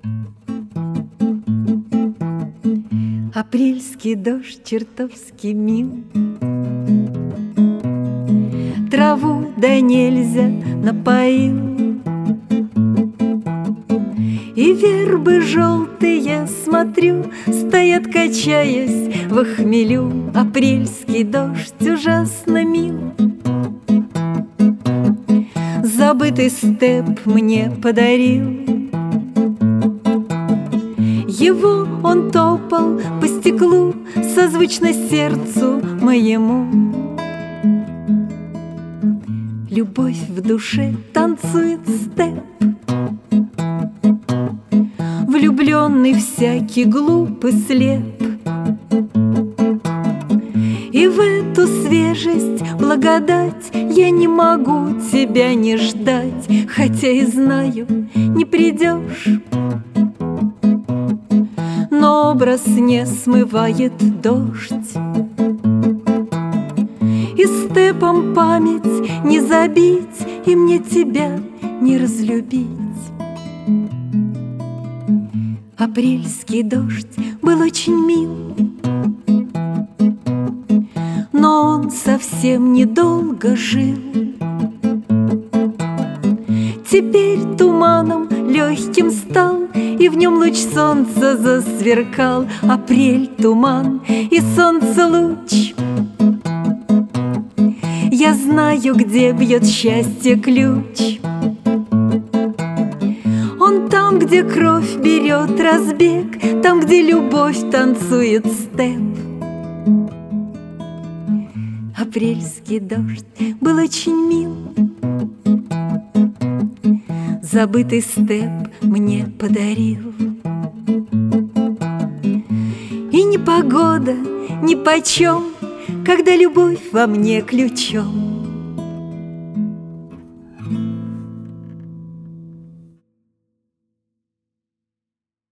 Апрельский дождь чертовски мил, траву да нельзя напоил, и вербы желтые, смотрю, стоят, качаясь в хмелю. Апрельский дождь ужасно мил. Забытый степ мне подарил. Его он топал по стеклу, созвучно сердцу моему. Любовь в душе танцует степ. Влюбленный всякий глуп и слеп. И в эту свежесть, благодать, я не могу тебя не ждать, хотя и знаю, не придешь. Но образ не смывает дождь, и степом память не забить, и мне тебя не разлюбить. Апрельский дождь был очень мил, но он совсем недолго жил. Теперь туманом легким стал, и в нем луч солнца засверкал. Апрель — туман, и солнце — луч. Я знаю, где бьет счастье ключ. Он там, где кровь берет разбег, там, где любовь танцует степ. Апрельский дождь был очень мил. Забытый степ мне подарил. И ни погода, ни почем, когда любовь во мне ключом.